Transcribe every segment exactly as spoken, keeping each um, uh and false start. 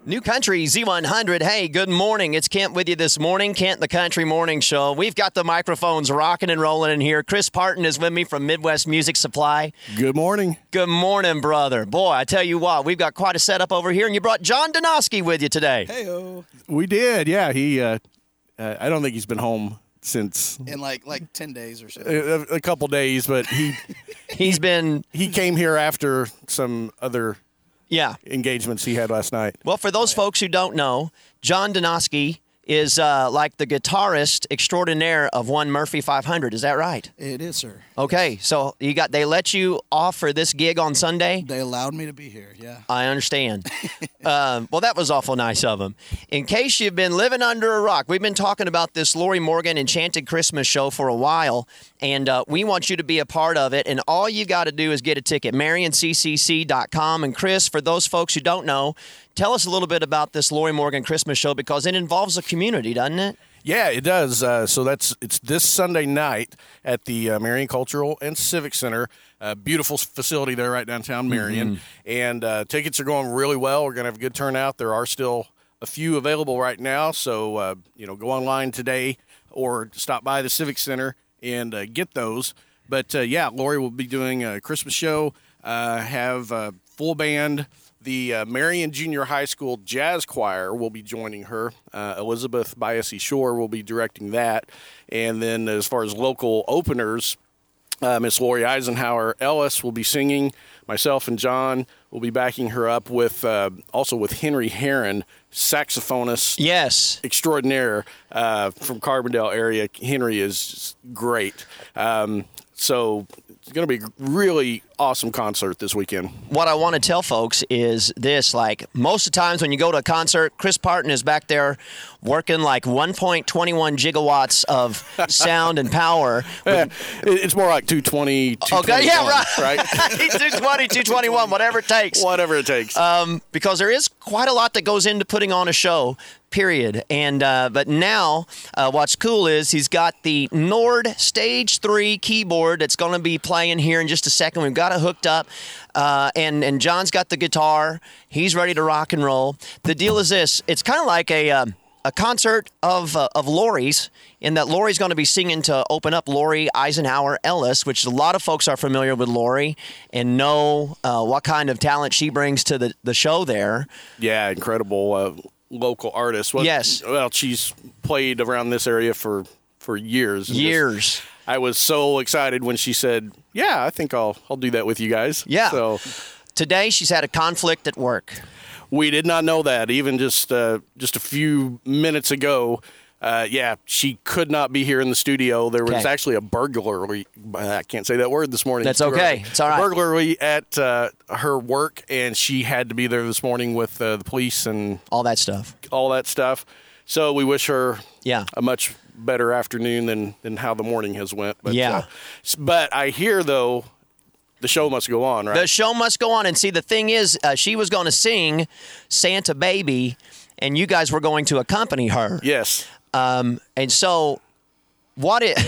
New Country Z one hundred. Hey, good morning. It's Kent with you this morning. Kent, the Country Morning Show. We've got the microphones rocking and rolling in here. Chris Parton is with me from Midwest Music Supply. Good morning. Good morning, brother. Boy, I tell you what, we've got quite a setup over here, and you brought John Donosky with you today. Hey-o. We did, yeah. He, uh, uh, I don't think he's been home since in like like ten days or so. A, a couple days, but he he's been he came here after some other yeah engagements he had last night. Well, for those folks who don't know, John Donosky is uh, like the guitarist extraordinaire of one Murphy five hundred. Is that right? It is, sir. Okay, so you got they let you off for this gig on Sunday? They allowed me to be here, yeah. I understand. um, well, that was awful nice of them. In case you've been living under a rock, we've been talking about this Lorrie Morgan Enchanted Christmas show for a while, and uh, we want you to be a part of it, and all you got to do is get a ticket, marion c c c dot com. And Chris, for those folks who don't know, tell us a little bit about this Lorrie Morgan Christmas show, because it involves a community, doesn't it? Yeah, it does. Uh, so that's it's this Sunday night at the uh, Marion Cultural and Civic Center. Uh, beautiful facility there right downtown Marion. Mm-hmm. And uh, tickets are going really well. We're going to have a good turnout. There are still a few available right now. So, uh, you know, go online today or stop by the Civic Center and uh, get those. But, uh, yeah, Lorrie will be doing a Christmas show, uh, have a full band. The uh, Marion Junior High School Jazz Choir will be joining her. Uh, Elizabeth Biasi Shore will be directing that. And then as far as local openers, uh, Miss Lori Eisenhower Ellis will be singing. Myself and John will be backing her up with uh, also with Henry Herron, saxophonist yes. extraordinaire uh, from Carbondale area. Henry is just great. Um, so it's going to be a really awesome concert this weekend. What I want to tell folks is this, like most of the times when you go to a concert, Chris Parton is back there working like one point two one gigawatts of sound and power. Yeah, it's more like two twenty, two twenty-one, okay, yeah, right. right? two twenty, two twenty-one, whatever it takes. Whatever it takes. Um, because there is quite a lot that goes into putting on a show. Period. And uh, but now, uh, what's cool is he's got the Nord Stage three keyboard that's going to be playing here in just a second. We've got it hooked up, uh, and and John's got the guitar. He's ready to rock and roll. The deal is this: it's kind of like a um, a concert of uh, of Lorrie's, in that Lorrie's going to be singing to open up Lori Eisenhower Ellis, which a lot of folks are familiar with Lori and know uh, what kind of talent she brings to the the show there. Yeah, incredible. Uh, local artist. Well, yes. Well, she's played around this area for, for years. Years. Just, I was so excited when she said, yeah, I think I'll I'll do that with you guys. Yeah. So today she's had a conflict at work. We did not know that. Even just uh, just a few minutes ago, uh, yeah, she could not be here in the studio. There was okay. actually a burglary. I can't say that word this morning. That's okay. It's all right. A burglary at uh, her work, and she had to be there this morning with uh, the police and all that stuff. All that stuff. So we wish her yeah. a much better afternoon than, than how the morning has went. But, yeah. Uh, but I hear, though, the show must go on, right? The show must go on. And see, the thing is, uh, she was going to sing Santa Baby, and you guys were going to accompany her. Yes. Um, and so what it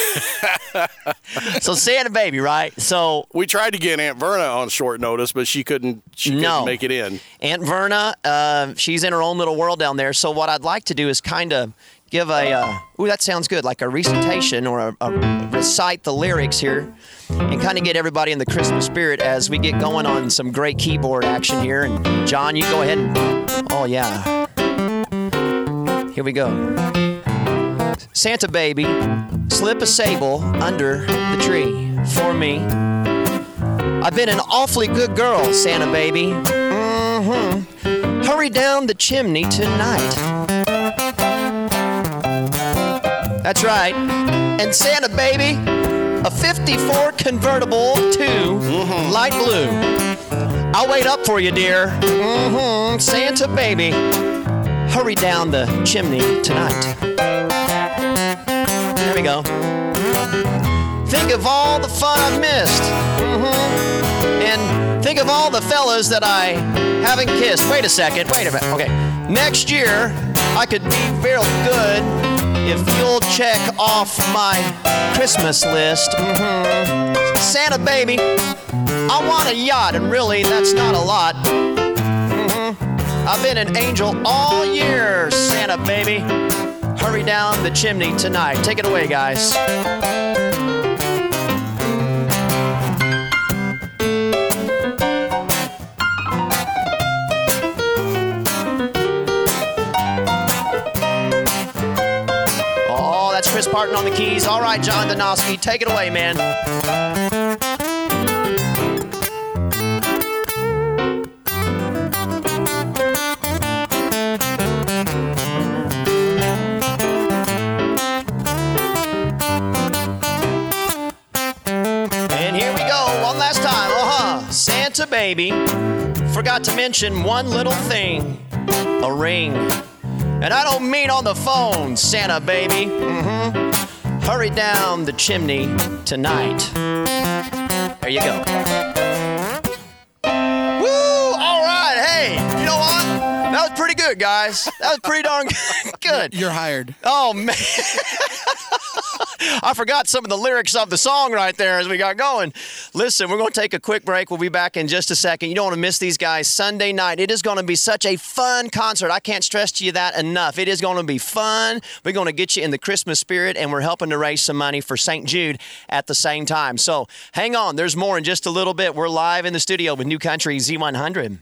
so Santa Baby, right? So we tried to get Aunt Verna on short notice, but she couldn't she couldn't no. make it in. Aunt Verna, uh, she's in her own little world down there. So what I'd like to do is kind of give a uh, ooh, that sounds good, like a recitation or a, a recite the lyrics here and kind of get everybody in the Christmas spirit as we get going on some great keyboard action here. And John, you go ahead and oh yeah. Here we go. Santa Baby, slip a sable under the tree for me. I've been an awfully good girl, Santa Baby. Mm-hmm. Hurry down the chimney tonight. That's right. And Santa Baby, a fifty-four convertible to mm-hmm. light blue. I'll wait up for you, dear. Mm-hmm. Santa Baby, hurry down the chimney tonight. There we go. Think of all the fun I've missed. Mm-hmm. And think of all the fellas that I haven't kissed. Wait a second. Wait a minute. Okay. Next year, I could be real good if you'll check off my Christmas list. Mm-hmm. Santa Baby, I want a yacht, and really, that's not a lot. Mm-hmm. I've been an angel all year, Santa baby. Hurry down the chimney tonight. Take it away, guys. Oh, that's Chris Parton on the keys. All right, John Donosky, take it away, man. Santa baby forgot to mention one little thing, a ring. And I don't mean on the phone, Santa baby. Mm-hmm. Hurry down the chimney tonight. There you go. Woo! All right, hey, you know what? That was pretty good, guys. That was pretty darn good. You're hired. Oh, man. I forgot some of the lyrics of the song right there as we got going. Listen, we're going to take a quick break. We'll be back in just a second. You don't want to miss these guys Sunday night. It is going to be such a fun concert. I can't stress to you that enough. It is going to be fun. We're going to get you in the Christmas spirit, and we're helping to raise some money for Saint Jude at the same time. So hang on. There's more in just a little bit. We're live in the studio with New Country Z one hundred.